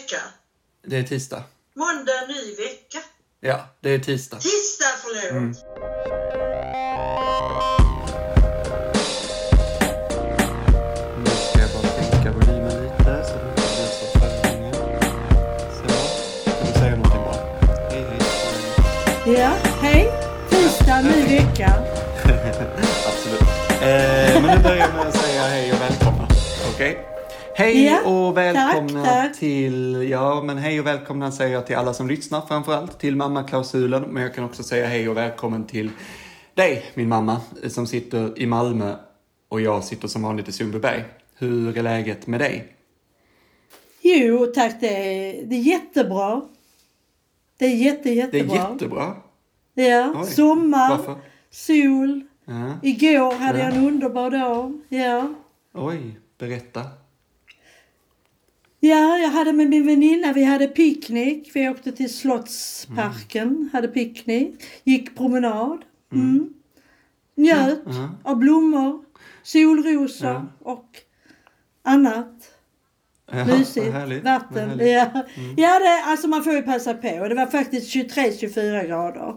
vecka? Det är tisdag. Måndag, ny vecka. Ja, det är tisdag. Tisdag, förlåt. Nu ska jag bara tänka volymen lite så det inte blir så förhållningen. Så, kan du säga någonting bara? Hej, hej. Ja, hej. Tisdag, ny vecka. Absolut. Men nu börjar jag med att säga hej och välkomna. Okej? Hej Ja, och välkomna tack. till... Ja, men hej och välkomna säger jag till alla som lyssnar framförallt. Till mammaklausulen. Men jag kan också säga hej och välkommen till dig, min mamma, som sitter i Malmö. Och jag sitter som vanligt i Sundbyberg. Hur är läget med dig? Jo, tack. Det är jättebra. Det är jättebra. Det är jättebra. Ja, Oj. sommar, Varför? sol. Ja. Igår hade Ja. jag en underbar dag. Ja. Oj, berätta. Ja, jag hade med min väninna, vi hade picknick. Vi åkte till Slottsparken, hade picknick. Gick promenad. Njöt av blommor, solrosor och annat. Ja, Mysigt, vad härligt, vatten. vad härligt. Ja, ja det, alltså man får ju passa på. Det var faktiskt 23-24 grader.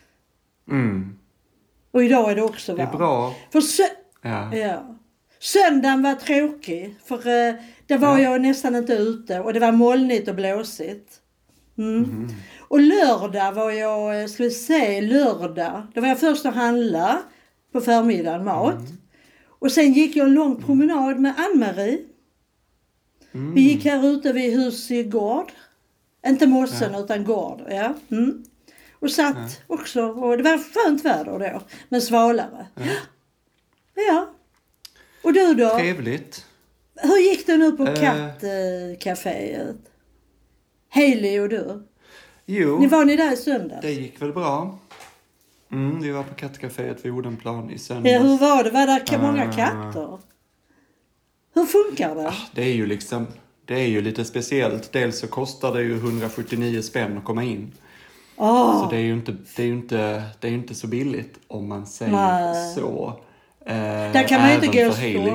Mm. Och idag är det också Det är varmt. bra. För Ja. Söndagen var tråkig. För där var jag nästan inte ute. Och det var molnigt och blåsigt. Och lördag var jag, ska vi se, då var jag först och handla på förmiddagen mat. Och sen gick jag en lång promenad med Ann-Marie. Vi gick här ute vid Husgård. Inte mossen utan gård. Ja. Och satt också. Och det var skönt väder då. Men svalare. Ja. Och du då? Trevligt. Hur gick det nu på kattcaféet? Hailey och du? Jo, Var ni där i söndags? det gick väl bra. Vi var på kattcaféet vid Odenplan i söndags. Ja, hur var det? Var det många katter? Hur funkar det? Det är ju liksom, det är ju lite speciellt. Dels så kostar det ju 179 spänn att komma in. Så det är ju inte så billigt om man säger så. Där kan man ju inte gå så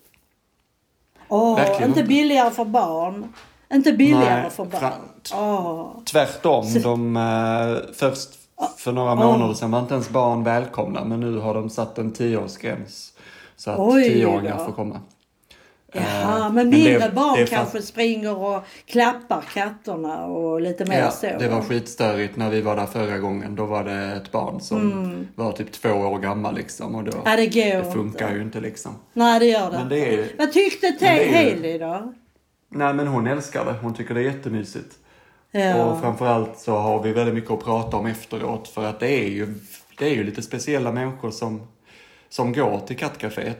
ofta. Verkligen Inte inte. billigare för barn. Inte billigare Nej, för barn. Tvärtom. Först för några månader sedan var inte ens barn välkomna. Men nu har de satt en 10-årsgräns. Så att 10-åringar får komma. Jaha, men mindre barn kanske springer och klappar katterna och lite mer så. Det var skitstörigt när vi var där förra gången. Då var det ett barn som var typ 2 år gammal liksom. Och då, det funkar ju inte liksom. Nej, det gör det. Men det är, vad tyckte Hailey då? Nej, men hon älskar det. Hon tycker det är jättemysigt. Ja. Och framförallt så har vi väldigt mycket att prata om efteråt. För att det är ju lite speciella människor som går till kattcaféet.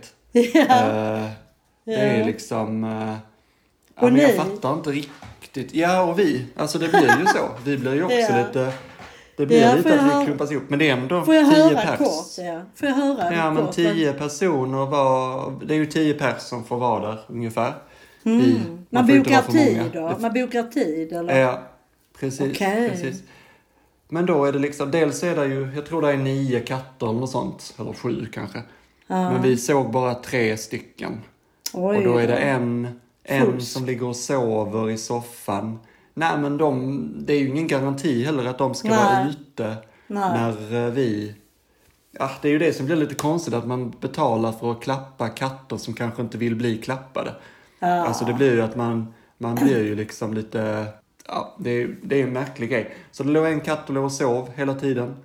Det är liksom... och men jag fattar inte riktigt. Ja, och vi. Alltså det blir ju så. Vi blir ju också lite... Det blir lite att vi klumpas ihop. Men det är ändå 10 pers. Får jag höra Ja, men 10 personer var... Det är ju 10 pers som får vara där ungefär. Man bokar tid då? Man bokar tid eller? Ja, precis. Precis. Men då är det liksom... Dels är det ju... Jag tror det är 9 katter eller sånt. Eller 7 kanske. Men vi såg bara 3 stycken. Oj, och då är det en som ligger och sover i soffan. Nej, men det är ju ingen garanti heller att de ska vara ute när vi... Ja, det är ju det som blir lite konstigt, att man betalar för att klappa katter som kanske inte vill bli klappade. Alltså det blir ju att man blir ju liksom lite... Ja, det är en märklig grej. Så det låg en katt och sov hela tiden.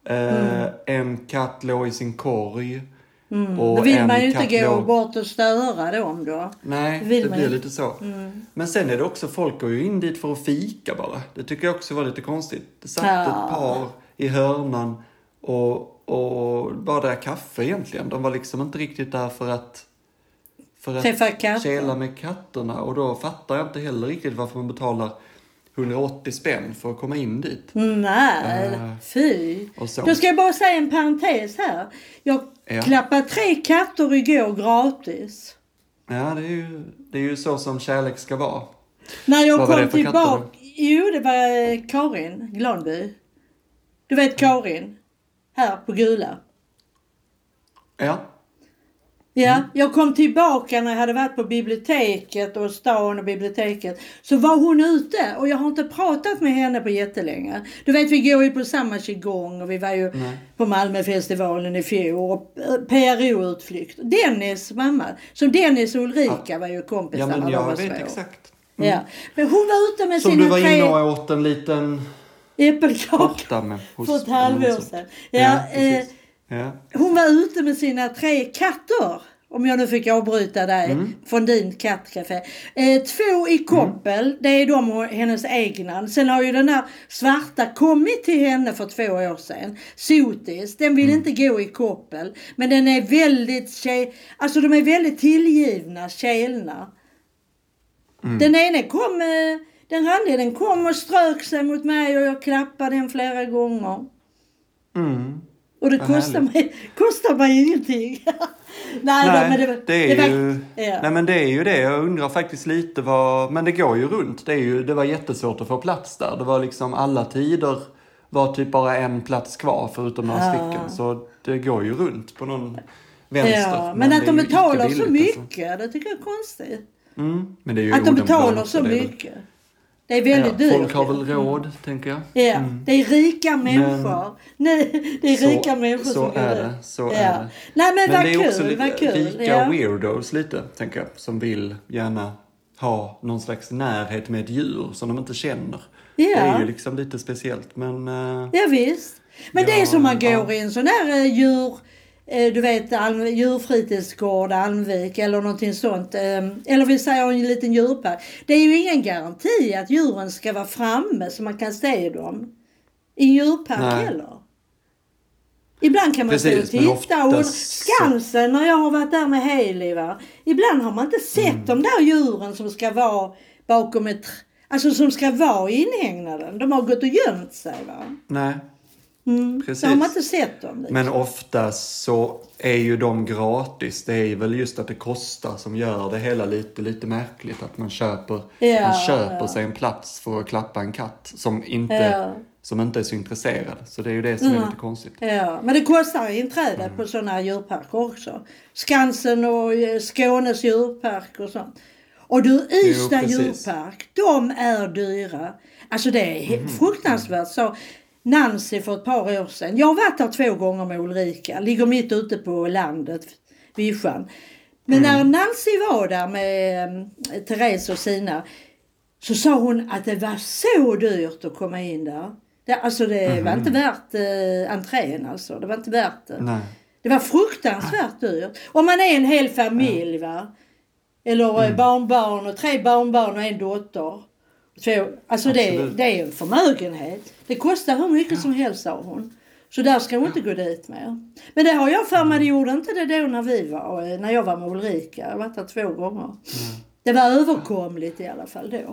En katt låg i sin korg. Och då vill man ju inte gå bort och störa dem då. Nej, det blir lite så. Men sen är det också, folk går ju in dit för att fika bara. Det tycker jag också var lite konstigt. Det satt ett par i hörnan och bara där kaffe egentligen. De var liksom inte riktigt där för att kela med katterna. Och då fattar jag inte heller riktigt varför man betalar 180 spänn för att komma in dit. Nej, fy. Då ska jag bara säga en parentes här. Jag klappade 3 katter igår gratis. Ja, det är ju så som kärlek ska vara. När jag kom tillbaka... Jo, det var Karin Glanby. Du vet Karin? Här på Gula. Ja. Ja, jag kom tillbaka när jag hade varit på biblioteket och stan och biblioteket. Så var hon ute och jag har inte pratat med henne på jättelänge. Du vet, vi går ju på samma qigong och vi var ju på Malmöfestivalen i fjol och PRO-utflykt. Dennis mamma, som Dennis och Ulrika var ju kompisar när de var små. Jag vet exakt. Ja, men hon var ute med som sina du var inne och åt en liten äppelkaka med för ett halvår sedan. Ja, hon var ute med sina 3 katter. Om jag nu fick avbryta dig från din kattcafé. 2 i koppel, det är hennes egna. Sen har ju den här svarta kommit till henne för 2 år sedan. Sotis, den vill inte gå i koppel. Men den är väldigt, alltså de är väldigt tillgivna, kälna. Den ena kom, den kom och strök sig mot mig och jag klappade den flera gånger. Och det kostar mig ingenting. Nej, men det är ju det. Jag undrar faktiskt lite men det går ju runt. Det var jättesvårt att få plats där. Det var liksom alla tider var typ bara en plats kvar förutom några stycken. Så det går ju runt på någon vänster. Ja, men att de betalar så mycket, det tycker jag är konstigt. Men det är ju att de betalar så mycket. Det är väldigt dyrt. Folk har väl råd, tänker jag. Ja, det är rika människor. Nej, det är rika människor som går det. Så är det. Nej, men vad det är kul, också vad kul. Rika weirdos lite, tänker jag. Som vill gärna ha någon slags närhet med ett djur som de inte känner. Ja. Det är ju liksom lite speciellt, men... Ja, visst. Men det är som man går i en sån där du vet, djurfritidsgård, Almvik eller någonting sånt. Eller vi säger en liten djurpark. Det är ju ingen garanti att djuren ska vara framme så man kan se dem i en djurpark heller. Ibland kan man stå och titta och Skansen när jag har varit där med Hailey, va. Ibland har man inte sett de där djuren som ska vara bakom alltså som ska vara i inhägnaden. De har gått och gömt sig, va. Nej. Precis. Så har man inte sett dem. Liksom. Men ofta så är ju de gratis. Det är väl just att det kostar som gör det hela lite märkligt. Att man köper sig en plats för att klappa en katt som inte är så intresserad. Så det är ju det som är lite konstigt. Ja, men det kostar inträde på sådana djurparker också. Skansen och Skånes djurpark och sånt. Och du, Ystad djurpark, de är dyra. Alltså det är fruktansvärt så. Nancy för ett par år sedan. Jag har varit där 2 gånger med Ulrika. Ligger mitt ute på landet, Vischan. Men när Nancy var där med Therese och sina, så sa hon att det var så dyrt att komma in där. Det var inte värt entrén alltså. Det var inte värt det. Nej. Det var fruktansvärt dyrt. Om man är en hel familj, va? Eller barnbarn och 3 barnbarn och en dotter. Alltså det är en förmögenhet. Det kostar hur mycket som helst, sa hon. Så där ska hon inte gå dit med. Men det har jag för mig, det gjorde inte det då när jag var med Ulrika. Jag har varit där 2 gånger. Det var överkomligt i alla fall då.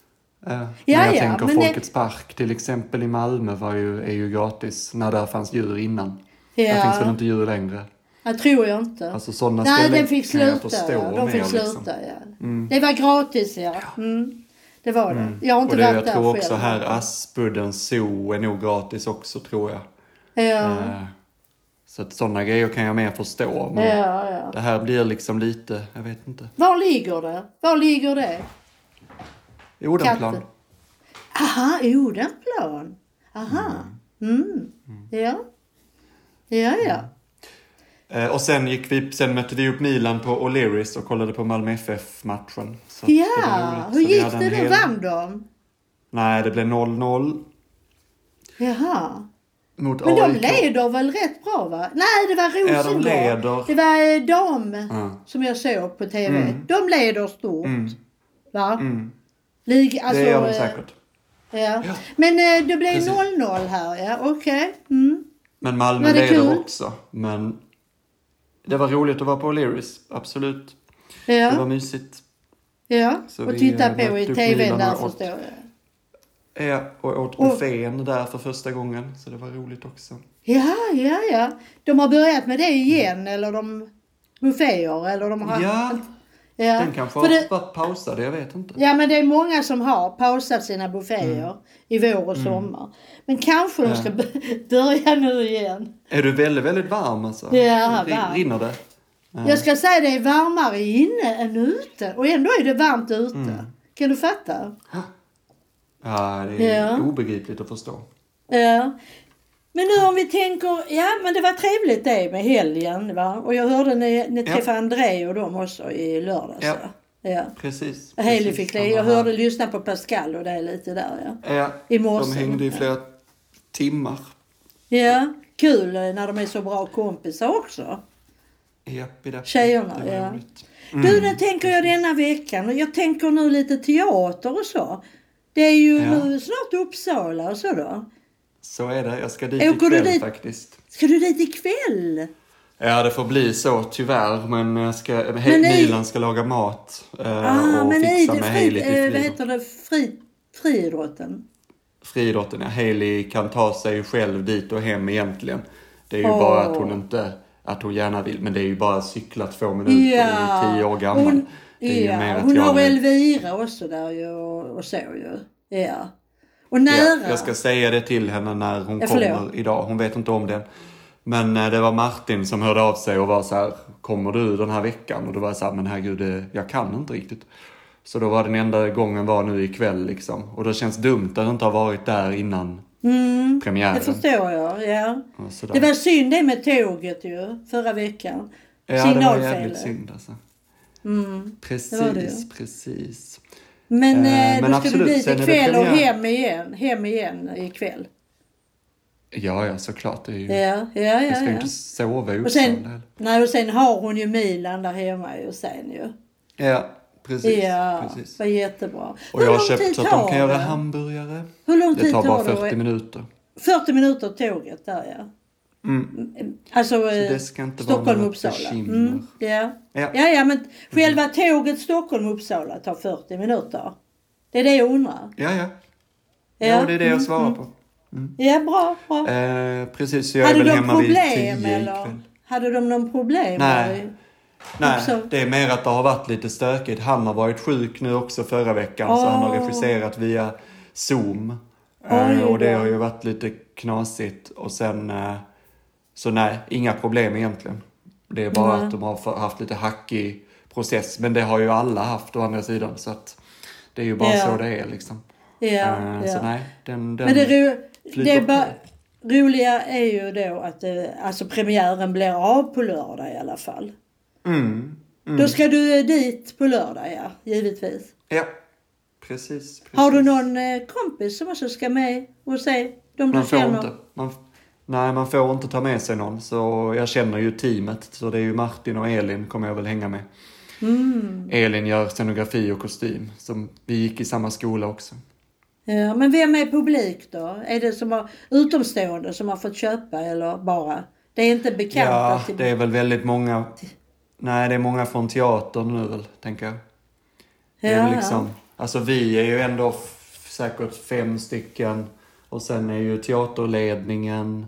Jag tänker Folkets park till exempel i Malmö är ju gratis när där fanns djur innan. Det finns väl inte djur längre. Jag tror jag inte. Alltså sådana ställen den fick sluta. De fick sluta, Det var gratis, Det var det. Jag har inte varit där själv. Jag tror också här Aspudden Zoo är nog gratis också, tror jag. Ja. Så att sådana grejer kan jag mer förstå. Men det här blir liksom lite, jag vet inte. Var ligger det? Odenplan. Aha, Odenplan. Aha. Ja. Och sen mötte vi upp Milan på O'Learys och kollade på Malmö FF-matchen. Så hur gick det då? Vann de? Nej, det blev 0-0. Jaha. Mot men AIK. De leder väl rätt bra, va? Nej, det var Rosengård. Det var de som jag såg på TV. De leder stort. Va? Alltså, det gör de säkert. Ja. Men det blev 0-0 här, okej. Men Malmö leder också. Men det var roligt att vara på O'Learys, absolut. Det var mysigt. Ja, så och titta på i TVn där, förstår jag. Ja, och åt buffén där för första gången. Så det var roligt också. Ja. De har börjat med det igen, eller bufféer, eller de har... Ja, den kanske har varit pausad, jag vet inte. Ja, men det är många som har pausat sina bufféer i vår och sommar. Men kanske de ska börja nu igen. Är du väldigt, väldigt varm alltså? Ja, varm. Rinner det? Jag ska säga det är varmare inne än ute. Och ändå är det varmt ute. Kan du fatta? Ja, det är obegripligt att förstå. Ja. Men nu om vi tänker, men det var trevligt det med helgen, va? Och jag hörde ni träffade André och dem också i lördags. Ja. Precis. Haley fick det. Jag hörde lyssna på Pascal och det är lite där, Ja, i morse. de hängde i flera timmar. Ja, kul när de är så bra kompisar också. Tjejerna, Du, nu tänker jag denna veckan. Och jag tänker nu lite teater och så. Det är ju nu snart Uppsala och så då. Så är det. Jag ska dit ikväll faktiskt. Ska du dit ikväll? Ja, det får bli så tyvärr. Men Milan ska laga mat och fixa med Haley till vad heter det? Friidrotten? Friidrotten, ja. Haley kan ta sig själv dit och hem egentligen. Det är ju bara att hon inte... Att hon gärna vill. Men det är ju bara cykla 2 minuter. Ja. Hon är 10 år gammal. Hon har Elvira också där ju. Och så ju. Ja. Och nära. Ja, jag ska säga det till henne när hon kommer idag. Hon vet inte om det. Men det var Martin som hörde av sig och var så här: kommer du den här veckan? Och då var jag så här: men herregud, jag kan inte riktigt. Så då var den enda gången var nu ikväll liksom. Och då känns dumt att inte ha varit där innan premiären. Det förstår jag, ja. Det var synd det med tåget ju, förra veckan. Ja, det var jävligt synd alltså. Precis. Men då ska du dit ikväll och hem igen ikväll. Ja, såklart. Det är ju, jag ska ju inte sova i Uppsala. Och sen har hon ju Milan där hemma ju sen ju. Ja, precis. Var jättebra. Och jag har köpt så att de kan göra hamburgare. Hur lång tid tar det? Det tar bara 40 minuter. 40 minuter tåget där, ja. Alltså Stockholm-Uppsala. Ja, men själva tåget Stockholm-Uppsala tar 40 minuter. Det är det jag undrar. Ja, det är det jag svarar på. Ja, bra. Precis, så jag är väl hemma vid 10 eller? ikväll. Hade de någon problem? Nej, det är mer att det har varit lite stökigt. Han har varit sjuk nu också förra veckan. Så han har regisserat via Zoom. Och det har ju varit lite knasigt. Och sen, så nej, inga problem egentligen. Det är bara att de har haft lite hackig process. Men det har ju alla haft å andra sidan. Så att det är ju bara så det är liksom. Så nej, den men det roliga är ju då att alltså premiären blir av på lördag i alla fall. Då ska du dit på lördag, givetvis. Ja, precis. Har du någon kompis som också ska med och se de du känner? Man får inte ta med sig någon. Så jag känner ju teamet. Så det är ju Martin och Elin kommer jag väl hänga med. Elin gör scenografi och kostym. Som vi gick i samma skola också. Ja, men vem är publik då? Är det som har utomstående som har fått köpa eller bara? Det är inte bekant. Ja, det är väl väldigt många. Nej, det är många från teatern nu väl, tänker jag. Det är väl liksom, alltså vi är ju ändå säkert 5 stycken. Och sen är ju teaterledningen.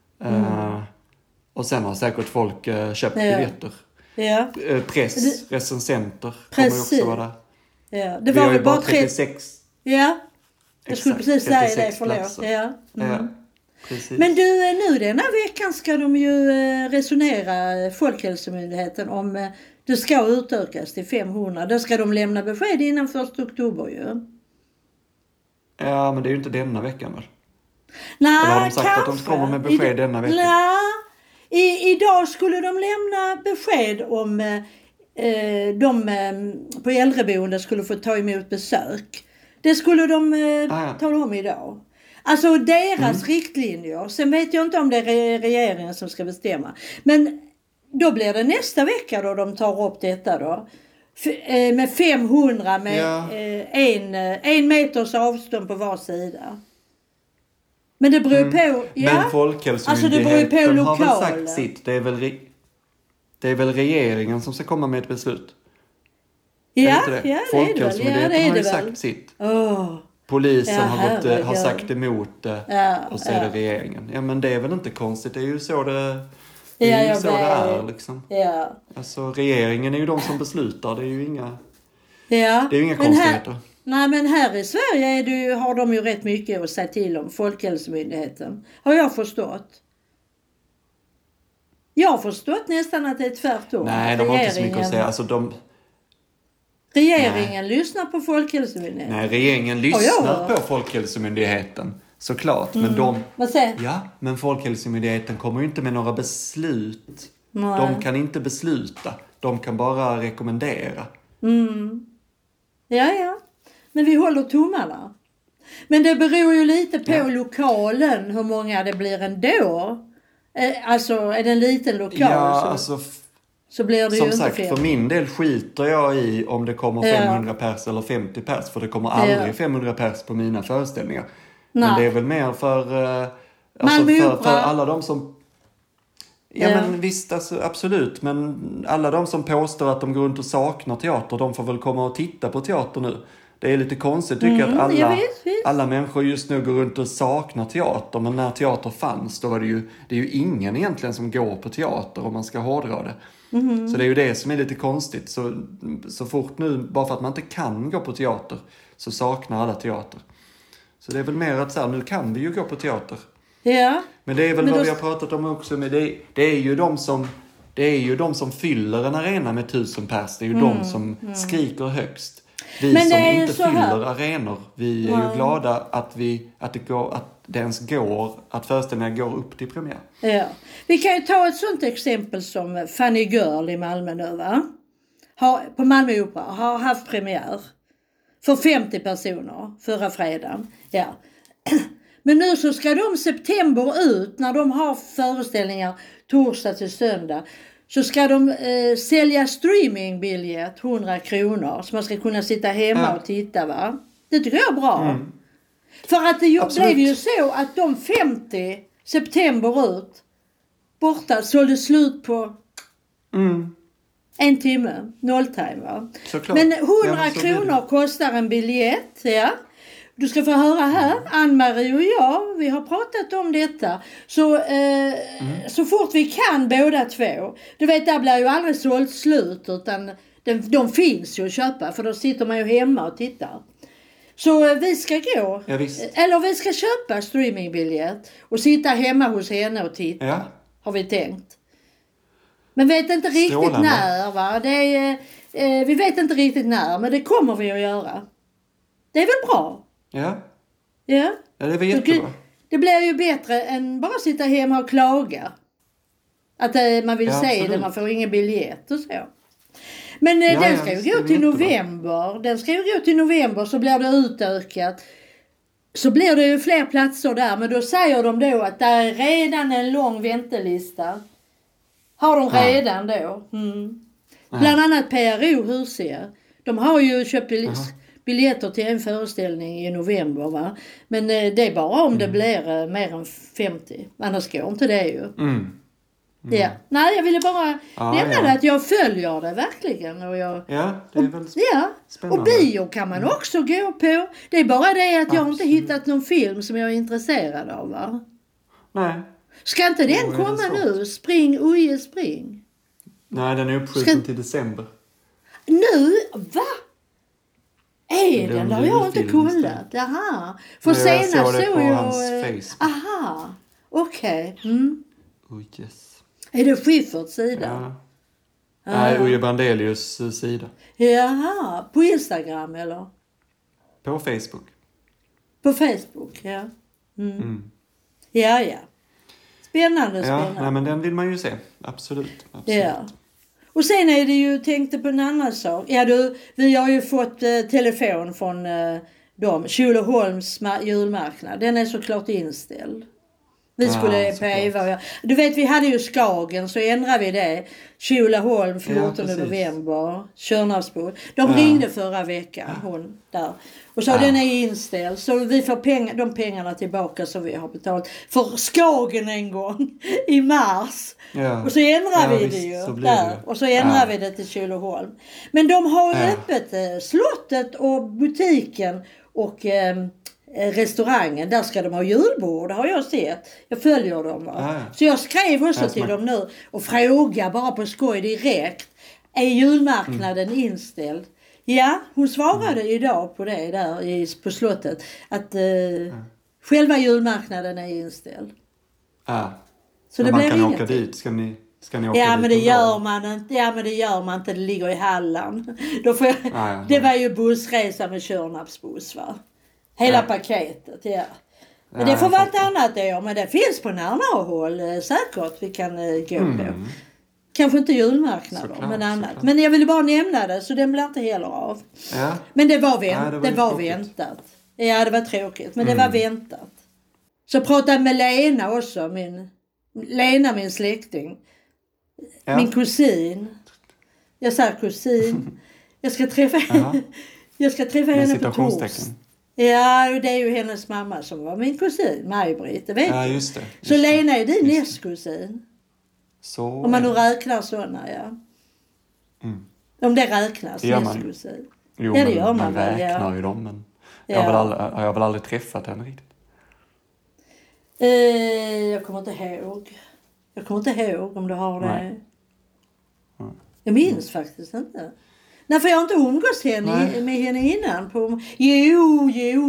Och sen har säkert folk köpt biljetter. Ja. Recensenter kommer ju också vara där. Ja, det var väl bara 36. Ja. Jag skulle precis säga det, förlåt. Ja. Precis. Men du, nu den här veckan ska de ju resonera Folkhälsomyndigheten om det ska utökas till 500. Då ska de lämna besked innan 1 oktober ju. Ja, men det är ju inte denna veckan väl? Nej, eller har de sagt att de kommer med besked denna veckan? Nej, idag skulle de lämna besked om de på äldreboende skulle få ta emot besök. Det skulle de tala om idag. Alltså deras riktlinjer. Sen vet jag inte om det är regeringen som ska bestämma. Men då blir det nästa vecka då de tar upp detta då. Med 500 med en meters avstånd på var sida. Men det beror på... Men Folkhälsomyndigheten har väl sagt sitt. Det är väl regeringen som ska komma med ett beslut. Ja, Folkhälsomyndigheten har ju sagt sitt. Polisen har sagt emot det och så är det regeringen. Ja, men det är väl inte konstigt. Det är ju så det är liksom. Ja. Alltså regeringen är ju de som beslutar. Det är ju inga konstigheter. Nej, men här i Sverige har de ju rätt mycket att säga till om Folkhälsomyndigheten. Har jag förstått. Jag har förstått nästan att det är tvärtom. Nej, de har inte så mycket att säga. Alltså regeringen lyssnar på Folkhälsomyndigheten. Nej, regeringen lyssnar på Folkhälsomyndigheten. Såklart. Men men Folkhälsomyndigheten kommer ju inte med några beslut. Nej. De kan inte besluta. De kan bara rekommendera. Ja. Men vi håller tummarna. Men det beror ju lite på lokalen hur många det blir ändå. Alltså är det en liten lokal så blir det ju inte fel. Som sagt, för min del skiter jag i om det kommer 500 pers eller 50 pers. För det kommer aldrig 500 pers på mina föreställningar. Nej. Men det är väl mer för alla de som... Ja men visst, alltså, absolut. Men alla de som påstår att de går runt och saknar teater, de får väl komma och titta på teater nu. Det är lite konstigt tycker jag att alla människor just nu går runt och saknar teater. Men när teater fanns, då var det är ju ingen egentligen som går på teater om man ska hårdra det. Så det är ju det som är lite konstigt. Så fort nu, bara för att man inte kan gå på teater, så saknar alla teater. Så det är väl mer att så här, nu kan vi ju gå på teater. Ja. Men det är väl vad vi har pratat om också. Men det är ju de som fyller en arena med 1000 pers. Det är ju de som skriker högst. Vi som inte fyller arenor, vi är ju glada att det ens går, att föreställningar går upp till premiär. Ja. Vi kan ju ta ett sånt exempel som Funny Girl i Malmö nu, va? På Malmö Opera har haft premiär för 50 personer förra fredagen. Ja. Men nu så ska de september ut, när de har föreställningar torsdag till söndag, så ska de sälja streamingbiljett 100 kronor. Så man ska kunna sitta hemma och titta, va? Det tycker jag är bra. För att det blev ju så att de 50 september ut borta sålde slut på en timme. Nolltime, va? Såklart. Men 100 kronor kostar en biljett, ja. Du ska få höra här, Ann-Marie och jag, vi har pratat om detta. Så fort vi kan båda två. Du vet, där blir ju aldrig sålt slut, utan de finns ju att köpa. För då sitter man ju hemma och tittar. Så vi ska gå, eller vi ska köpa streamingbiljett och sitta hemma hos henne och titta, har vi tänkt. Men vet inte riktigt när, va? Vi vet inte riktigt när, men det kommer vi att göra. Det är väl bra? Ja, det var jättebra. Det blir ju bättre än bara sitta hemma och klaga. Att man vill se det, man får ingen biljett och så. Men den ska ju gå till november. Den ska ju gå till november, så blir det utökat. Så blir det ju fler platser där. Men då säger de då att det är redan en lång väntelista. Har de redan då. Bland annat PRO Husia. De har ju köpt biljetter till en föreställning i november, va? Men det är bara om det blir mer än 50. Annars går inte det ju. Ja. Nej, jag ville bara nämna det, att jag följer det verkligen. Och det är väl spännande. Och bio kan man också gå på. Det är bara det att jag inte hittat någon film som jag är intresserad av, va? Nej. Ska inte den komma nu? Spring, Uje, spring. Nej, den är uppskjuten till december. Nu? Va? Är den? Det har jag inte kollat. Jaha. För senast såg det på hans Facebook. Aha. Okej. Oh, yes. Är det Schifferts sida? Ja. Nej, Uje Brandelius sida. Jaha. På Instagram eller? På Facebook. På Facebook, ja. Ja. Spännande. Nej, men den vill man ju se. Absolut. Ja. Och sen är det ju, tänkte på en annan sak. Ja du, vi har ju fått telefon från dem. Tjolöholms julmarknad. Den är såklart inställd. Vi skulle på Eva. Du vet, vi hade ju Skagen, så ändrade vi det. Tjolöholm 14 november. Körnarpsbo. De ringde förra veckan, hon där. Och så den är inställd. Så vi får de pengarna tillbaka som vi har betalt för Skagen en gång i mars. Ja. Och så ändrar vi det ju där. Och så ändrar vi det till Tjolöholm. Men de har ju öppet slottet och butiken och restaurangen. Där ska de ha julbord, har jag sett. Jag följer dem, va? Så jag skrev också till dem nu och frågade bara på skoj direkt. Är julmarknaden inställd? Ja, hon svarade idag på det där på slottet. Att själva julmarknaden är inställd. Ja. Så men det man blir kan ingenting. åka dit. Ska ni Ska ni åka Ja, dit men det någon gör dag? man inte. Ja, men det gör man inte. Det ligger i Halland. Då får jag... Det var ju bussresa med Körnapsbuss, va? Hela paketet, ja. Men det får vara ett annat år. Men det finns på närmare håll säkert vi kan gå på. Kanske inte julmarknader, Såklart, men annat. såklart. Men jag ville bara nämna det, så den blir inte heller av. Ja. Men det var, det var väntat. Ja, det var tråkigt. Men det var väntat. Så jag pratade med Lena också. Min släkting. Ja. Min kusin. Jag sa kusin. Jag ska träffa henne på torsdag. Ja, det är ju hennes mamma som var min kusin, Maj-Britt. Det vet Ja, du. just det. Så Lena är din nästkusin. Så. Om man nu räknar sådana, ja. Om det räknas, Det gör man. nästkusin. Jo, Ja, det men gör man väl, räknar ju dem. Men jag har väl aldrig träffat henne riktigt. Jag kommer inte ihåg. Jag kommer inte ihåg om du har det. Nej. Jag minns faktiskt inte. Nej, för jag har inte umgås med henne innan. Jo.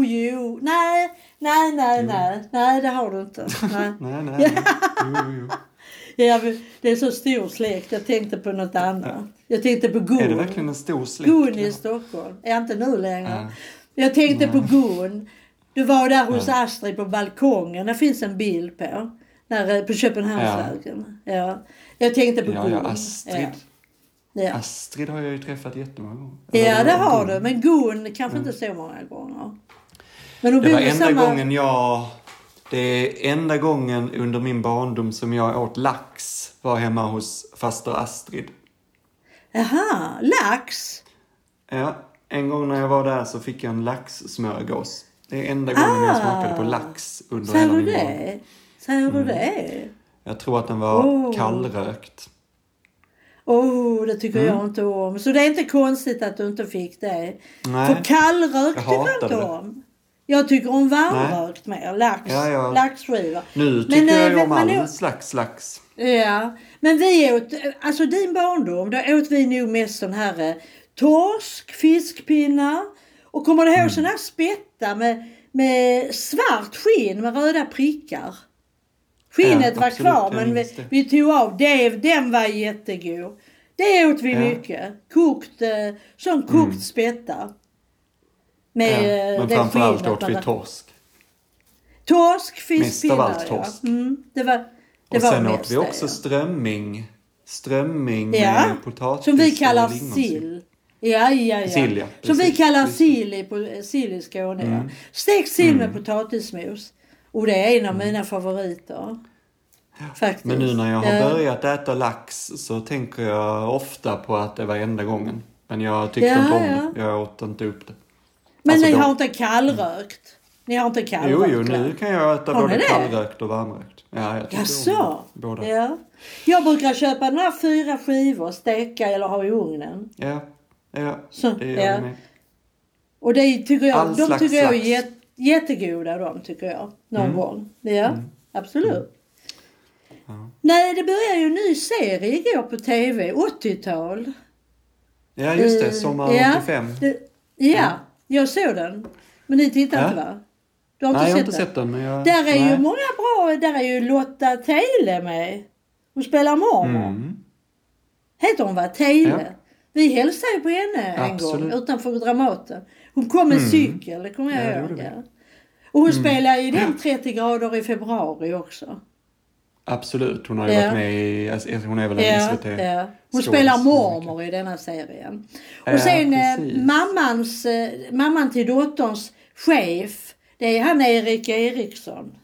Nej, det har du inte. Nej. Nej. Jo. Ja, det är så stor släkt. Jag tänkte på något annat. Jag tänkte på Gun. Är det verkligen en stor släkt? Gun i Stockholm. Är inte nu längre. Jag tänkte på Gun. Du var där hos Astrid på balkongen. Det finns en bild på Köpenhamnsvägen. Ja. Jag tänkte på Gun. Ja, Astrid. Ja. Astrid har jag ju träffat jättemånga gånger. Ja, det har du. Men Gun kanske inte så många gånger. Men det var enda gången under min barndom som jag åt lax var hemma hos faster Astrid. Jaha, lax? Ja, en gång när jag var där så fick jag en laxsmörgås. Det är enda gången jag smakade på lax under hela min barndom. Säger du det? Jag tror att den var kallrökt. Det tycker jag inte om. Så det är inte konstigt att du inte fick det. Nej. För kallrökt tycker jag inte om. Jag tycker om varmrökt mer. Laxskiva. Nu tycker jag om all slags lax. Ja. Men vi åt, alltså din barndom, då åt vi nog mest sån här torsk, fiskpinnar. Och kommer du ihåg sån här spätta med svart skinn med röda prickar? Skinnet var kvar, men vi tog av det. Den var jättegod. Det åt vi mycket. Kokt spätta. Men framförallt åt vi torsk. Torsk, fiskpinnar. Mest av allt torsk. Det och var sen åt vi också strömming. Strömming med potatis. Som vi kallar sill. Ja. Sill, ja. Som vi kallar sill i Skåne. Ja. Stekt sill med potatismos. Och det är en av mina favoriter. Faktiskt. Men nu när jag har börjat äta lax så tänker jag ofta på att det var enda gången. Men jag tyckte inte om det. Jag åt inte upp det. Men ni har inte kallrökt? Ni har inte kallrökt? Jo, nu kan jag äta både kallrökt och varmrökt. Ja, jag tycker om båda. Ja. Jag brukar köpa några 4 skivor, steka eller ha i ugnen. Ja, så, det gör jag med. Och det tycker jag, de tycker jag är jättegoda, de tycker jag. Någon gång. Ja, absolut. Nej, det börjar ju en ny serie igår på tv, 80-tal. Ja, just det, sommar 85. Jag såg den. Men ni tittar inte, va? Du har inte sett den? Men där är ju många bra, där är ju Lotta Teile med. Hon spelar mormor. Heter hon, va? Teile. Ja. Vi hälsade ju på henne en gång utanför Dramaten. Hon kom med cykel, det kommer jag ihåg. Ja. Och hon spelar i den 30 grader i februari också. Absolut, hon har ju varit med i, hon är väl en SVT. Ja. Hon spelar mormor i denna serien. Och sen mamman till dotterns chef, det är han Erik Eriksson.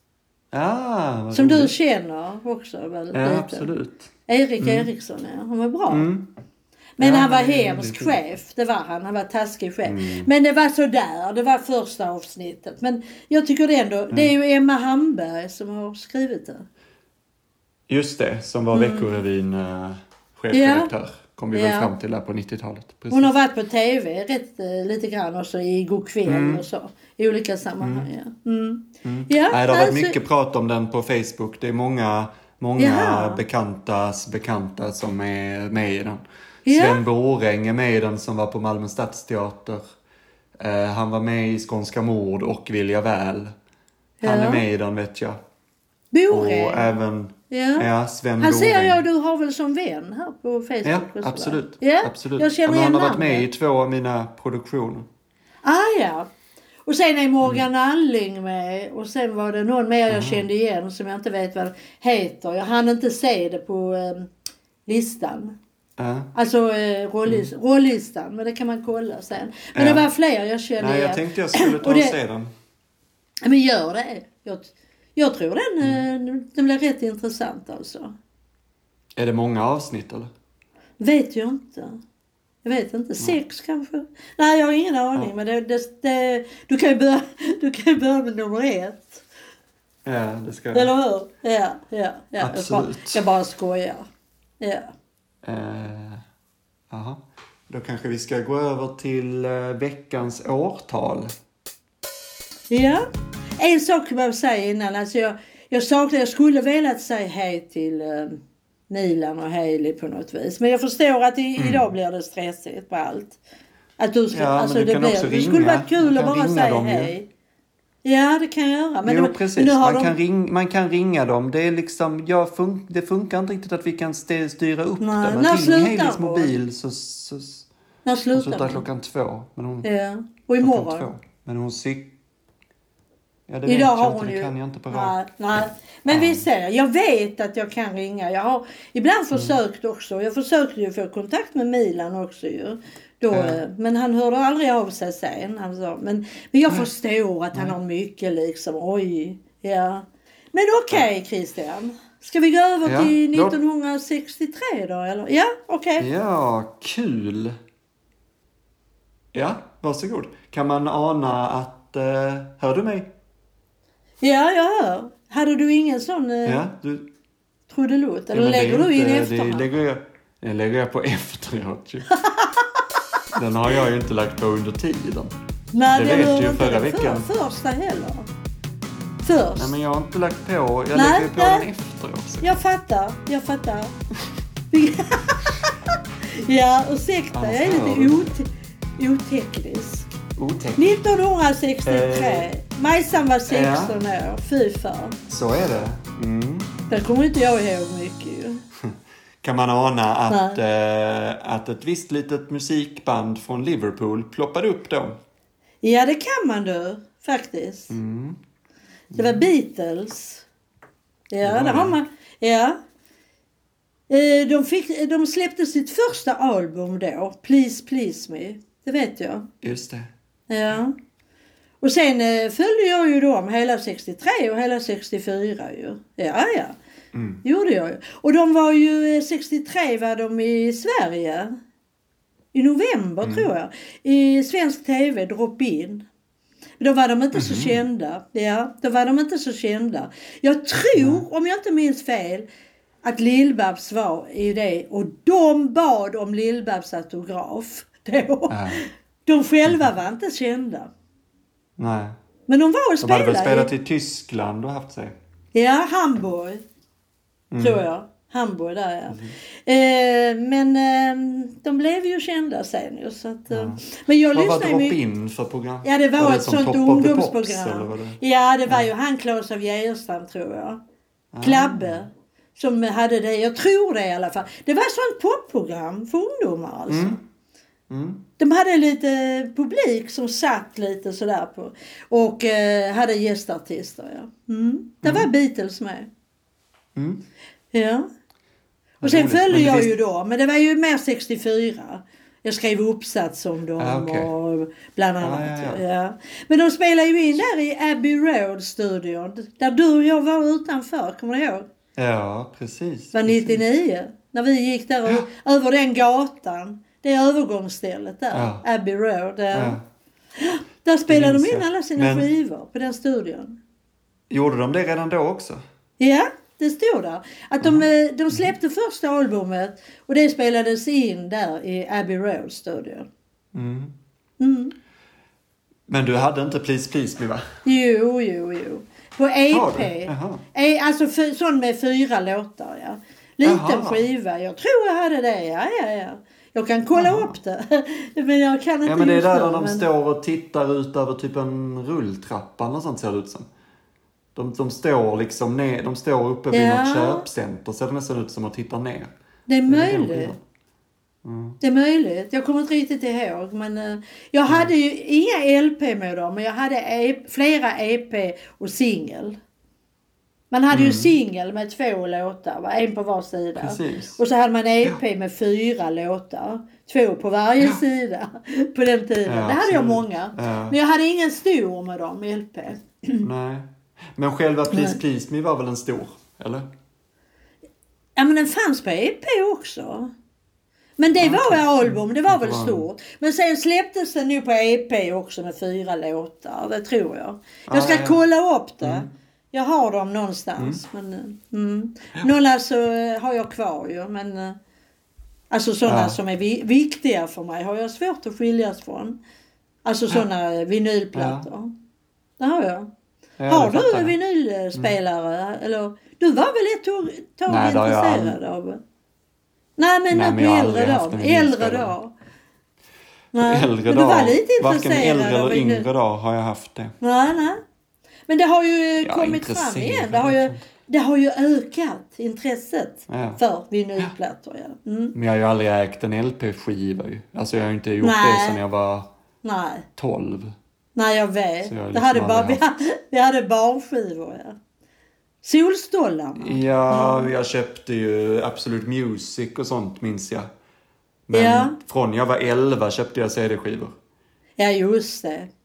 Som du känner också väl lite. Absolut. Erik Eriksson, han var bra. Men han var hemsk chef, det var han var taskig chef. Men det var så där, det var första avsnittet. Men jag tycker det ändå, det är ju Emma Hamberg som har skrivit det. Just det, som var Veckorevyn chefredaktör. Kom vi väl fram till där på 90-talet. Precis. Hon har varit på tv lite grann också i God kväll och så. I olika sammanhang. Nej, det har varit mycket prat om den på Facebook. Det är många bekanta som är med i den. Sven Boräng är med i den som var på Malmö Stadsteater. Han var med i Skånska mord och Vilja väl. Han är med i den, vet jag. Borén. Och även Sven Han ser Borén. jag du har väl som vän här på Facebook. Ja, också, absolut. Ja, absolut. jag känner igen han har varit namnet. med i 2 av mina produktioner. Ja. Och sen är Morgan Alling med. Och sen var det någon mer jag kände igen som jag inte vet vad det heter. Jag hann inte se det på listan. Alltså rollistan. Men det kan man kolla sen. Men det var fler jag kände igen. Nej, jag tänkte jag skulle ta och se den. Men gör det. Jag tror den blir rätt intressant alltså. Är det många avsnitt eller? Vet jag inte. 6 kanske. Nej, jag har ingen aning. Men du kan ju börja med nummer 1. Ja, det ska jag. Eller hur? Ja. Absolut. Jag bara skojar. Ja. Aha. Då kanske vi ska gå över till veckans årtal. Ja. En sak kan jag säga innan. Alltså jag skulle velat säga hej till Nilan och Hailey på något vis. Men jag förstår att idag blir det stressigt på allt. Att du ska, alltså men du kan också ringa. Det skulle vara kul att bara säga dem, hej. Ja, det kan jag göra. Men precis. Man kan ringa dem. Det är liksom, det funkar inte riktigt att vi kan styra upp det. Men ring Haileys mobil så när slutar hon? Slutar klockan 2. Men hon, och imorgon. 2. Men hon ja, det idag vet har jag hon inte, ju... det kan jag inte på rad. Nej. Men vi ser, jag vet att jag kan ringa. Jag har ibland försökt också. Jag försökte ju få kontakt med Milan också ju. Men han hörde aldrig av sig sen. Alltså. Men jag förstår att han har mycket liksom. Oj, ja. Men okej, Christian. Ska vi gå över till 1963 då? Eller? Ja, okej. Ja, kul. Ja, varsågod. Kan man ana att... hör du mig? Ja, jag hör. Hade du ingen sån trudelutt? Eller lägger du in efterhand? Det lägger jag på efteråt. Den har jag ju inte lagt på under tiden. Nej, det vet ju förra veckan. Första heller. Först. Nej, men jag har inte lagt på. Jag lägger på den efteråt. Jag fattar. Ja, ursäkta. Jag är lite oteknisk. 1963. Majsan var 16 år. Fy fan. Så är det. Det kommer inte jag ihåg mycket ju. Kan man ana att ett visst litet musikband från Liverpool ploppade upp då? Ja, det kan man då. Faktiskt. Det var Beatles. Ja, det har man. Ja. De släppte sitt första album då. Please, Please Me. Det vet jag. Just det. Ja. Och sen följde jag ju dem hela 63 och hela 64 ju. Ja. Gjorde jag ju. Och de var ju 63 var de i Sverige. I november tror jag. I svensk tv, Drop-In. Då var de inte så kända. Ja, då var de inte så kända. Jag tror, om jag inte minns fel, att Lill-Babs var i det. Och de bad om Lill-Babs autograf då. De själva var inte kända. Nej. Men de var och spelade. De hade väl spelat i Tyskland och haft sig. Ja, Hamburg. Tror jag. Hamburg där, ja. Men de blev ju kända sen ju. Så att, men jag vad var lyssnade Drop-In för program? Ja, det var ett sånt ungdomsprogram. Ja, det var ju han Claes av Geijerstam, tror jag. Klabbe. Som hade det. Jag tror det i alla fall. Det var ett sånt popprogram för ungdomar alltså. De hade lite publik som satt lite sådär på. Och hade gästartister, ja. Det var Beatles med. Ja. Och sen följde jag ju då. Men det var ju mer 64. Jag skrev uppsats om dem och bland annat. Ja. Men de spelade ju in där i Abbey Road-studion. Där du och jag var utanför, kommer du ihåg? Ja, precis. Det var 99. När vi gick där över den gatan. Det övergångsstället där. Abbey Road. Där spelade de in alla sina skivor på den studion. Gjorde de det redan då också? Ja, det stod där. Att de släppte första albumet och det spelades in där i Abbey Road-studion. Men du hade inte Please Please Me, va? Jo. På EP. Alltså sån med 4 låtar, ja. Liten skiva. Jag tror jag hade det, ja. Jag kan kolla upp det. Men jag kan inte. Ja, men det är där de står och tittar ut över typ en rulltrappa eller sånt ser det ut som. De står liksom ner, de står uppe vid något köpcenter, så det nästan ut som att titta ner. Det är möjligt. Det är möjligt. Jag kommer inte riktigt ihåg. Men jag hade ju inga LP med dem. Men jag hade flera EP och singel. Man hade ju singel med 2 låtar. En på var sida. Precis. Och så hade man EP med 4 låtar. 2 på varje sida. På den tiden. Det hade jag många. Men jag hade ingen stor med dem LP. Nej. Men själva Please Please Me var väl en stor? Eller? Ja, men den fanns på EP också. Men det var ju album, det var väl stort. Men sen släpptes den nu på EP också med 4 låtar, det tror jag. Jag ska kolla upp det. Jag har dem någonstans. Men, några så har jag kvar ju. Men, alltså sådana som är viktiga för mig har jag svårt att skiljas från. Alltså sådana vinylplattor. Det har jag. Har du vinylspelare? Eller, du var väl ett tag intresserad av... Nej, men på äldre dag. Äldre dag. Nej, äldre men du var lite varken intresserad äldre av eller yngre dag har jag haft det. Nej. Men det har ju kommit fram igen. Det har ju ökat intresset för vinylplattor. Ja. Men jag har ju aldrig ägt en LP-skiva ju. Alltså jag har ju inte gjort det sedan jag var 12. Nej, jag vet. Vi hade barnskivor, Solstollarna. Ja, jag köpte ju Absolute Music och sånt, minns jag. Men från jag var 11 köpte jag CD-skivor. Ja, just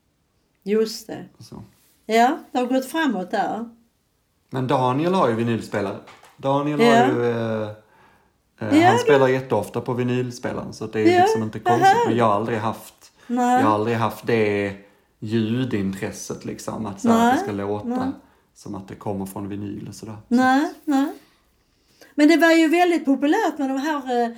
det. Så. Ja, det har gått framåt där. Men Daniel har ju vinylspelare. Daniel har ju... han spelar jätteofta på vinylspelaren, så det är liksom inte konstigt. Men jag har aldrig haft det ljudintresset liksom. Att det ska låta som att det kommer från vinyl och sådär. Nej. Men det var ju väldigt populärt med de här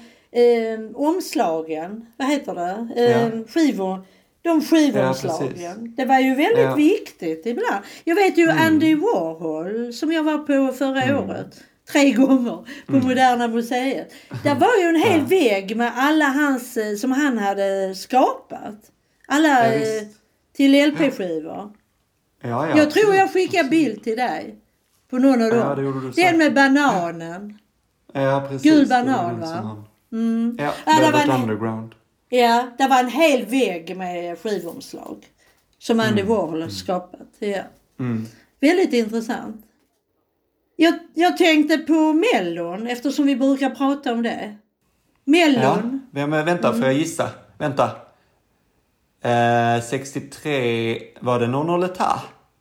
omslagen. Vad heter det? Skivor. De skivomslagen. Det var ju väldigt viktigt ibland. Jag vet ju Andy Warhol som jag var på förra året. 3 gånger på Moderna Museet. Det var ju en hel vägg med alla hans som han hade skapat. Alla till LP-skivor. Jag tror jag skickar bild till dig. På någon av dem. Den med bananen. Ja, precis. Gul banan, va? Det var Underground. Ja, det var en hel vägg med skivomslag. Som Andy Warhol har skapat. Ja. Väldigt intressant. Jag tänkte på Mellon, eftersom vi brukar prata om det. Mellon. Ja, men vänta, får jag gissa? Vänta. 63, var det Non Oleta?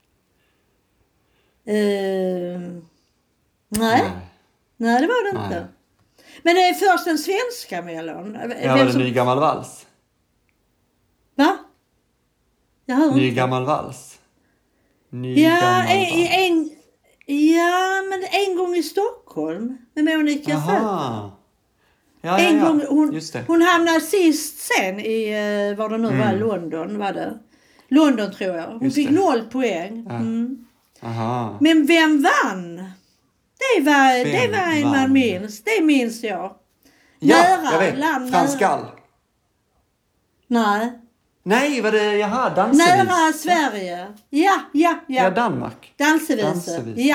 Nej, det var det inte. Men det är först den svenska Mellon. Ja, var det Ny gammal vals? Va? Ny gammal vals. Men en gång i Stockholm med Monica Zetterlund. En gång hon hamnade sist sen i var det nu var London var det. London tror jag. Hon fick 0 poäng. Men vem vann? Det var en man minns. Det minns jag. Ja, jag vet. Frans Gall. Nej, var det dansevis? Nära Sverige. Ja. Danmark. Dansevis. Ja.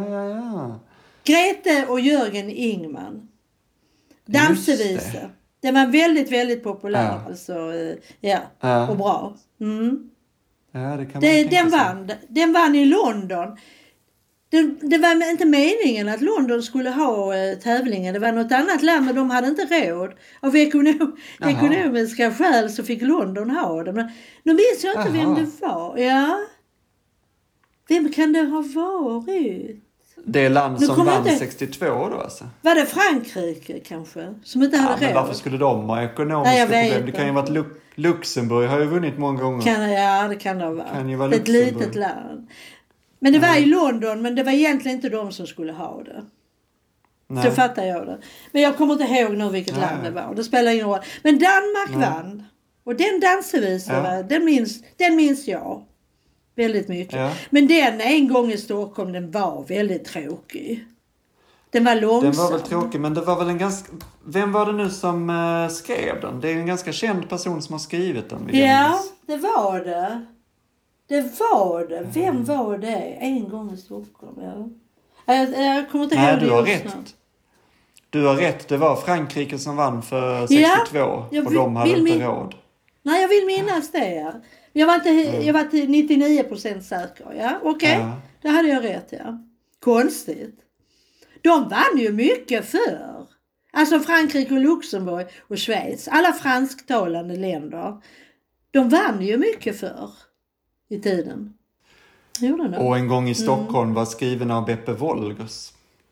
Grete och Jörgen Ingman. Dansevise. Det var väldigt, väldigt populär. Alltså, och bra. Ja, det kan man den vann i London. Det var inte meningen att London skulle ha tävlingen. Det var något annat land, men de hade inte råd. Av ekonomiska skäl så fick London ha det. Men nu vet jag inte vem det var. Ja. Vem kan det ha varit? Det land som vann 62 då alltså. Var det Frankrike kanske? Som inte hade råd? Men varför skulle de ha ekonomiska problem? Det kan ju vara att Luxemburg har ju vunnit många gånger. Det kan det vara. Kan ju vara ett litet land. Men det var i London, men det var egentligen inte de som skulle ha det. Nej. Så fattar jag det. Men jag kommer inte ihåg nu vilket land det var. Det spelar ingen roll. Men Danmark vann. Och den dansevisen, den minns jag väldigt mycket. Ja. Men den en gång i Stockholm, den var väldigt tråkig. Den var långsam. Den var väl tråkig, men det var väl en ganska... Vem var det nu som skrev den? Det är en ganska känd person som har skrivit den. Ja, det var det. Det var det. Vem var det? En gång i Stockholm, ja. Jag kommer inte ihåg det. Nej, du har rätt. Du har rätt. Det var Frankrike som vann för 62. Och de hade inte råd. Nej, jag vill minnas det, ja. Jag var till 99% säker, ja. Okej, ja. Det hade jag rätt, ja. Konstigt. De vann ju mycket förr. Alltså Frankrike och Luxemburg och Schweiz. Alla fransktalande länder. De vann ju mycket förr i tiden. Och En gång i Stockholm var skriven av Beppe Wolgers.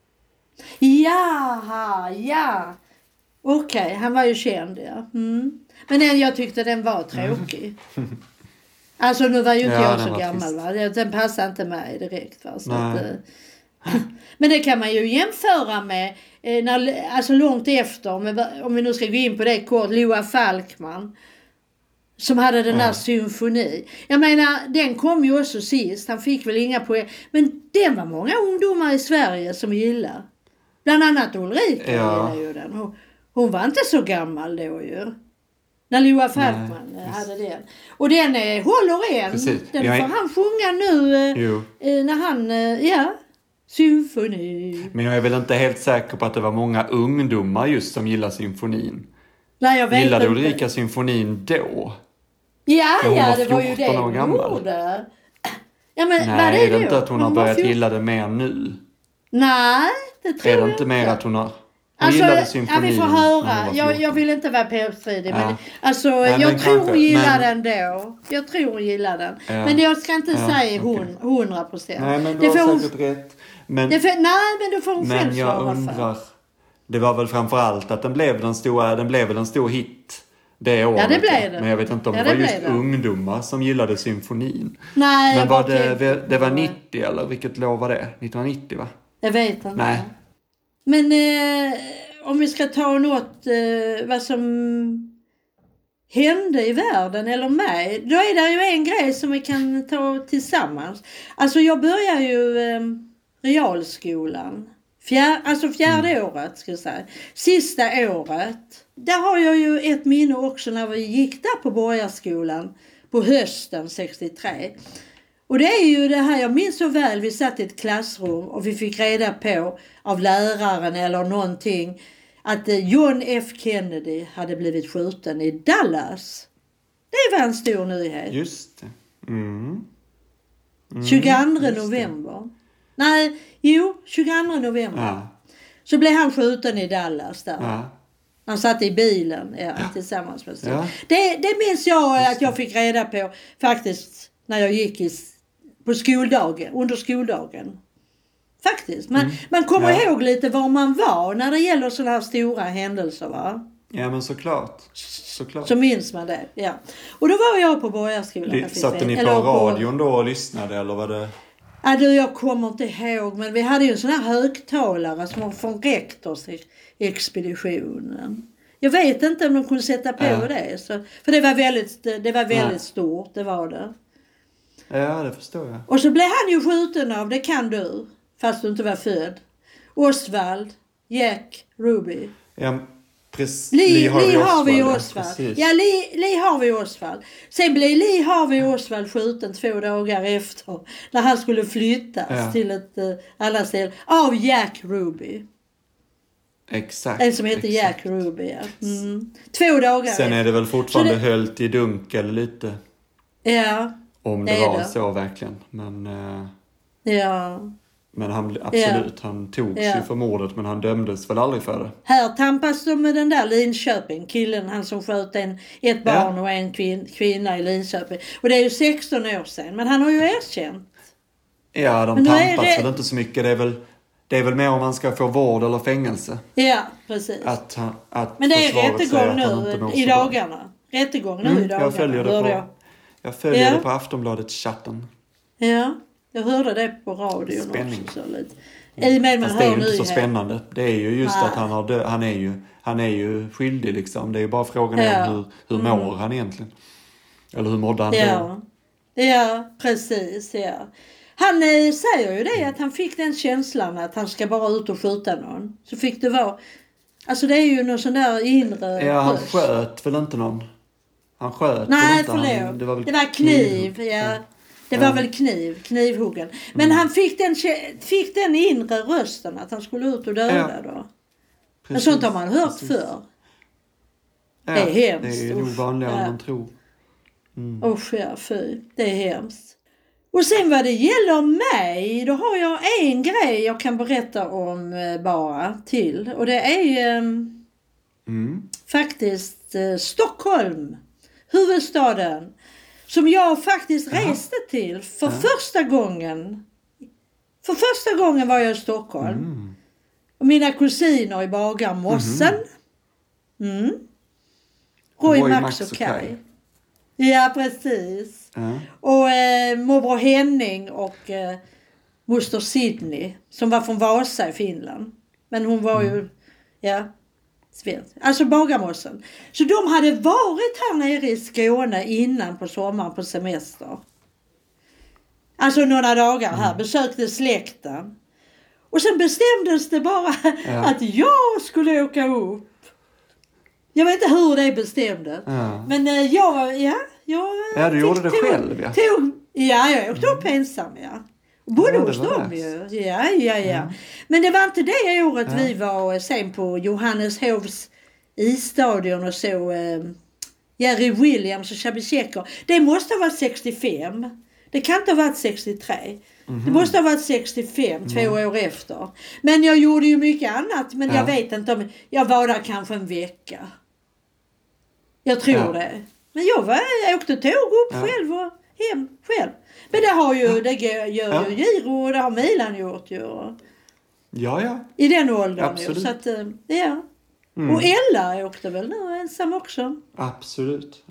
Ja. Okej, han var ju känd, ja. Men jag tyckte den var tråkig. Alltså nu var ju inte jag så gammal, va? Den passade inte mig direkt, va? Så att, men det kan man ju jämföra med alltså långt efter, om vi nu ska gå in på det kort, Loa Falkman som hade den där symfoni. Jag menar, den kom ju också sist, han fick väl inga poäng, men den var många ungdomar i Sverige som gillar. Bland annat Ulrika gillar ju den. Hon var inte så gammal då ju. När Loa Falkman hade den. Och den håller än. Precis. Den får han sjunga nu när han, symfoni. Men jag är väl inte helt säker på att det var många ungdomar just som gillar symfonin. Nej, jag vet gillade inte. Ulrika symfonin då? Ja, det var ju det hon gjorde. Ja, men nej, är det inte att hon har börjat gilla det mer nu? Nej, det tror jag inte. Är det inte mer att hon gillade symfonin? Ja, vi får höra. Jag vill inte vara påstridig. Men, alltså, jag tror hon gillar den då. Jag tror hon gillar den. Ja. Men jag ska inte säga 100%. Nej, men du har säkert rätt. Men då får hon själv svara för. Det var väl framförallt att den blev en stor hit det året. Ja, det blev det. Men jag vet inte om det var just ungdomar som gillade symfonin. Nej, men det var 90 eller vilket lov var det? 1990, va? Jag vet inte. Nej. Men om vi ska ta något vad som hände i världen eller mig, då är det ju en grej som vi kan ta tillsammans. Alltså jag börjar ju realskolan. Fjärde året ska jag säga. Sista året. Där har jag ju ett minne också när vi gick där på Borgarskolan på hösten 63. Och det är ju det här, jag minns så väl, vi satt i ett klassrum och vi fick reda på av läraren eller någonting att John F. Kennedy hade blivit skjuten i Dallas. Det var en stor nyhet. Just det. 22 november. Nej, 22 november. Ja. Så blev han skjuten i Dallas där. Ja. Han satt i bilen tillsammans med sig. Ja. Det minns jag att jag fick reda på faktiskt när jag gick under skoldagen. Faktiskt. Man kommer ihåg lite var man var när det gäller sådana här stora händelser, va? Ja, men såklart. Så minns man det, ja. Och då var jag på Borgarskolan. Satte ni på radion då och lyssnade eller var det? Ja, jag kommer inte ihåg, men vi hade ju en sån här högtalare som var från rektorsexpeditionen. Jag vet inte om de kunde sätta på det. För det var väldigt stort, det var det. Ja, det förstår jag. Och så blev han ju skjuten av, det kan du, fast du inte var född. Oswald, Jack Ruby. Ja, Lee Harvey Oswald. Ja, Lee Harvey Oswald. Sen blev Lee Harvey Oswald skjuten 2 dagar efter när han skulle flyttas till ett annat ställe av Jack Ruby. Exakt. En som heter Jack Ruby, ja. 2 dagar sen är det väl fortfarande höljt i dunkel lite. Ja. Om det var så verkligen. Men men han han togs ju för mordet, men han dömdes väl aldrig för det. Här tampas de med den där Linköping, killen, han som sköt ett barn och en kvinna i Linköping. Och det är ju 16 år sedan, men han har ju erkänt. Ja, de tampas väl inte så mycket. Det är väl mer om man ska få vård eller fängelse. Ja, precis. Men det är rättegång nu i dagarna. Jag följer det på Aftonbladet-chatten. Ja, jag hörde det på radion spänning. Också. Så lite. Fast det är ju inte så spännande. Det är ju just att han är ju skyldig liksom. Det är ju bara frågan om hur mår han egentligen. Eller hur mådde han då? Ja, precis. Ja. Han säger ju det att han fick den känslan att han ska bara ut och skjuta någon. Så fick det vara. Alltså det är ju någon sån där inre... Ja, han sköt väl inte någon? Han sköt nej, inte. Det var kniv, ja. Det var väl knivhuggen. Men han fick den inre rösten att han skulle ut och döda då. Men sånt har man hört förr. Det är hemskt. Det är nog vanligare än man tror. Usch ja, fy. Det är hemskt. Och sen vad det gäller mig, då har jag en grej jag kan berätta om bara till. Och det är faktiskt Stockholm, huvudstaden. Som jag faktiskt reste till för första gången. För första gången var jag i Stockholm. Och mina kusiner i Bagarmossen. Roy, Max och Kaj. Ja, precis. Och morbror Henning och moster Sydney som var från Vasa i Finland. Men hon var ju, svensk. Alltså Bagarmossen. Så de hade varit här nere i Skåne innan på sommaren på semester. Alltså några dagar här. Besökte släkten. Och sen bestämdes det bara att jag skulle åka upp. Jag vet inte hur det bestämde. Men du gjorde det själv, jag åkte upp ensam, Bodde hos dem ju. Ja. Men det var inte det året vi var sen på Johanneshovs isstadion och så Jerry Williams och Chubby Checker. Det måste ha varit 65. Det kan inte ha varit 63. Det måste ha varit 65, 2 år efter. Men jag gjorde ju mycket annat. Men jag vet inte om... Jag var där kanske en vecka. Jag tror det. Men jag åkte tåg upp själv och hem själv. Men det har ju... Det gör ju Giro och det har Milan gjort ju. Ja. I den åldern. Absolut. Så att, Och Ella åkte väl nu ensam också. Absolut.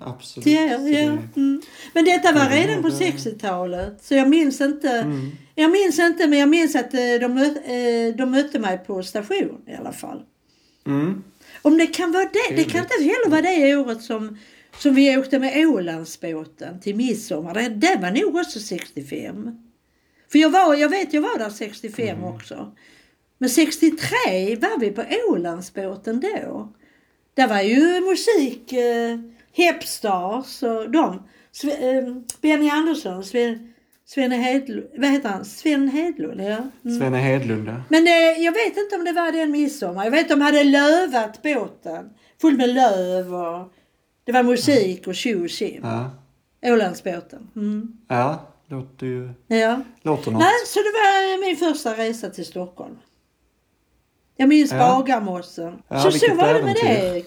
Men detta var redan på 60-talet. Så jag minns inte. Men jag minns att de mötte mig på station i alla fall. Om det kan vara det. Det kan inte heller vara det året som vi åkte med Ålandsbåten till midsommar. Det var nog också 65. För jag var där 65 också. Men 63 var vi på Ålandsbåten då. Det var ju musik, Hepstars och Benny Andersson, Sven Hedlund, vad heter han? Sven Hedlund, Sven Hedlund, Men jag vet inte om det var den midsommar. Jag vet de hade lövat båten. Full med löv och det var musik och tjo och tjim. Ålandsbåten. Ja, låter ju... Låter något. Nej, så det var min första resa till Stockholm. Jag minns Bagarmossen. Så var det med dig.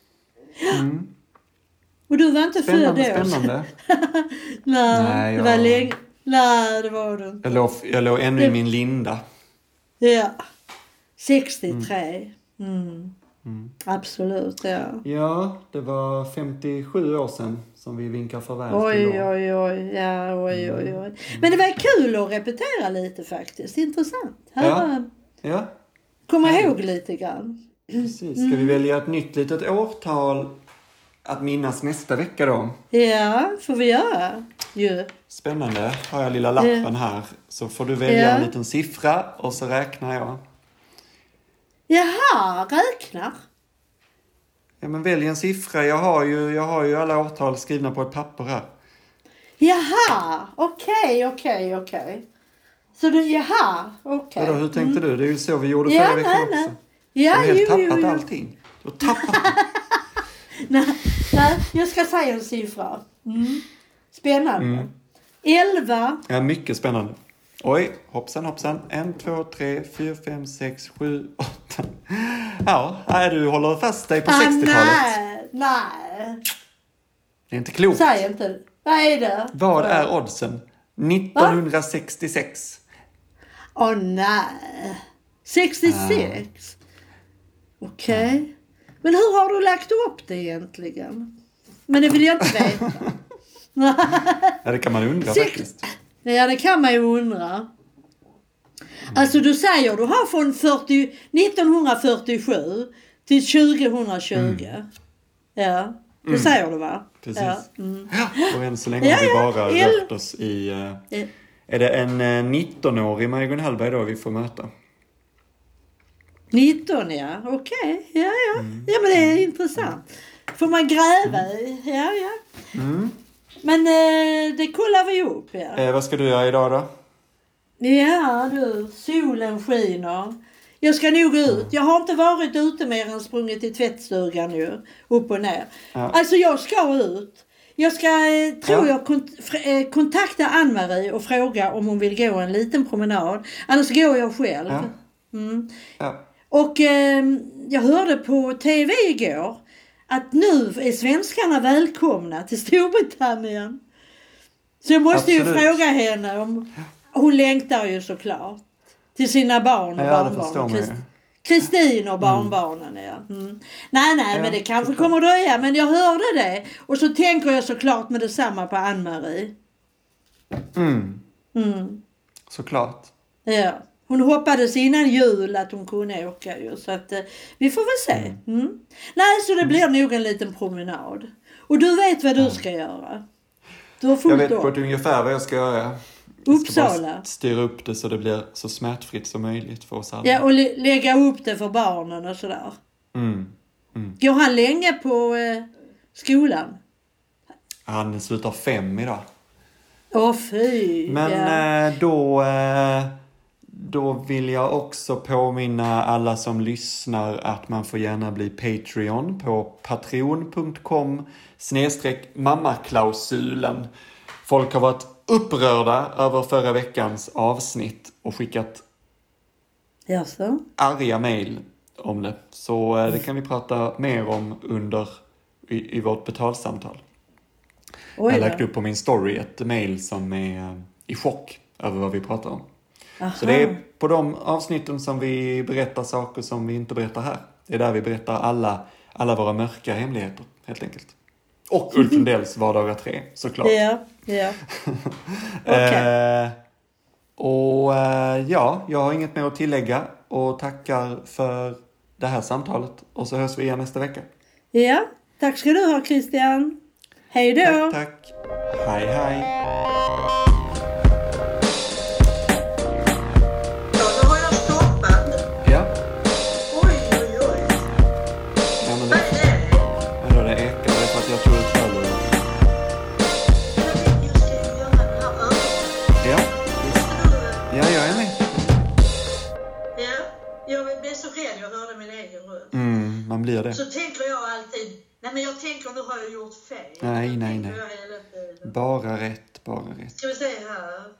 Och du var inte född då. Spännande. Nej, det var länge. Nej, det var du inte. Jag låg ännu i min linda. Ja. 63. Absolut, Ja, det var 57 år sedan som vi vinkar farväl. Oj. Men det var kul att repetera lite faktiskt. Intressant. Ja. Komma ihåg lite grann. Precis. Ska vi välja ett nytt litet årtal att minnas nästa vecka då? Ja, får vi göra. Spännande. Har jag lilla lappen här. Så får du välja en liten siffra och så räknar jag. Jaha, räknar? Ja, men välj en siffra. Jag har ju alla årtal skrivna på ett papper här. Jaha, okej. Så du, okej. Hur tänkte du? Det är ju så vi gjorde förra veckan också. Ja, du har helt tappat allting. Du har tappat Nej, jag ska säga en siffra. Spännande. 11. Ja, mycket spännande. Oj, hoppsan. 1, 2, 3, 4, 5, 6, 7, 8. Ja, du håller fast dig på 60-talet. Nej. Det är inte klokt. Säg inte. Vad är det? Vad är oddsen? 1966. Nej. 66? Okej. Men hur har du lagt upp det egentligen? Men det vill jag inte veta. Ja, det kan man undra faktiskt. Ja, det kan man ju undra. Alltså du säger du har från 1947 till 2020. Ja, det säger du va? Precis. Och än så länge har vi bara rört oss i... Är det en 19-årig Marigun Hallberg då vi får möta? 19, ja. Okej. Ja, men det är intressant. Får man gräva i? Ja. Men det kollar vi upp, ja. Vad ska du göra idag då? Ja du, solen skiner. Jag ska nog ut. Jag har inte varit ute mer än sprungit i tvättstugan ju. Upp och ner. Ja. Alltså jag ska ut. Jag ska, kontakta Ann-Marie och fråga om hon vill gå en liten promenad. Annars går jag själv. Ja. Mm. Ja. Och jag hörde på TV igår att nu är svenskarna välkomna till Storbritannien. Så jag måste ju fråga henne om... Hon längtar ju såklart till sina barn och barnbarn. Kristin och barnbarnen, ja. Mm. Nej, men det kanske kommer dröja. Men jag hörde det. Och så tänker jag såklart med detsamma på Ann-Marie. Såklart. Ja. Hon hoppades innan jul att hon kunde åka ju. Så att vi får väl se. Nej, så det blir nog en liten promenad. Och du vet vad du ska göra. Du har fullt jag vet upp. på ett ungefär vad jag ska göra. Uppsala. Jag ska bara styra upp det så det blir så smärtfritt som möjligt för oss alla. Ja, och lägga upp det för barnen och sådär. Går han länge på skolan? Han slutar 5 idag. Åh fy. Men då vill jag också påminna alla som lyssnar att man får gärna bli Patreon på patreon.com/mammaklausulen. Folk har varit upprörda över förra veckans avsnitt och skickat arga mejl om det. Så det kan vi prata mer om i vårt betalsamtal. Jag har lagt upp på min story ett mejl som är i chock över vad vi pratar om. Aha. Så det är på de avsnitten som vi berättar saker som vi inte berättar här. Det är där vi berättar alla våra mörka hemligheter, helt enkelt. Och Ulf Lundells vardagar 3, såklart. Ja. Okay. Jag har inget mer att tillägga och tackar för det här samtalet. Och så hörs vi igen nästa vecka. Ja, tack ska du ha Christian. Hej då. Tack. Hej. Ja, då har jag stoppat. Ja. Oj. Ja, men Vad är det? Vadå det ekar? Det är för att jag tog ut hörlurar. Jag ska ju göra den här öronen. Ja, ja, jag är med. Ja, jag blev så rädd jag hörde min egen röst. Man blir det. Så tänker jag alltid, nu har jag gjort fel. Nej. Bara rätt. Ska vi se här.